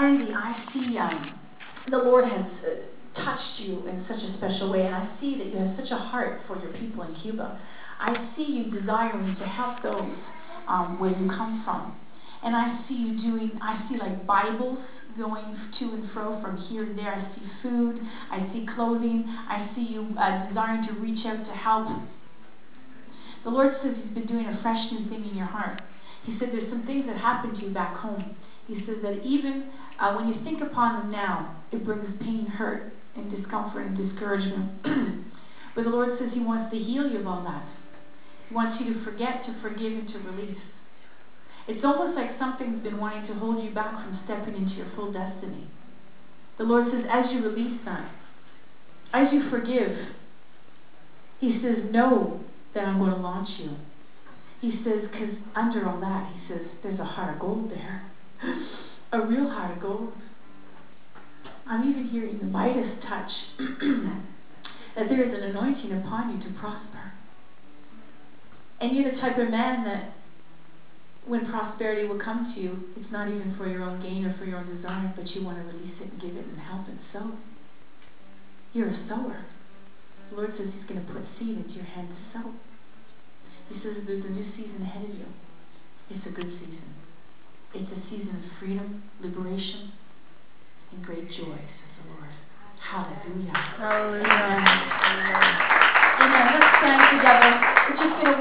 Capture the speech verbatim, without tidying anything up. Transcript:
Andy, I see um, the Lord has uh, touched you in such a special way, and I see that you have such a heart for your people in Cuba. I see you desiring to help those um, where you come from. And I see you doing, I see like Bibles going to and fro from here to there. I see food, I see clothing, I see you uh, desiring to reach out to help. The Lord says He's been doing a fresh new thing in your heart. He said there's some things that happened to you back home. He says that even uh, when you think upon them now, it brings pain, hurt, and discomfort and discouragement. But the Lord says He wants to heal you of all that. He wants you to forget, to forgive, and to release. It's almost like something's been wanting to hold you back from stepping into your full destiny. The Lord says, as you release that, as you forgive, He says, know that I'm going to launch you. He says, because under all that, He says, there's a heart of gold there. A real heart of gold. I'm even hearing the Midas touch. That there is an anointing upon you to prosper. And you're the type of man that when prosperity will come to you, it's not even for your own gain or for your own desire, but you want to release it and give it and help and sow. You're a sower. The Lord says He's going to put seed into your hand to sow. He says there's a new season ahead of you. It's a good season. It's a season of freedom, liberation, and great joy, says the Lord. Hallelujah. Hallelujah. Amen. Amen. Let's stand together. We're just going to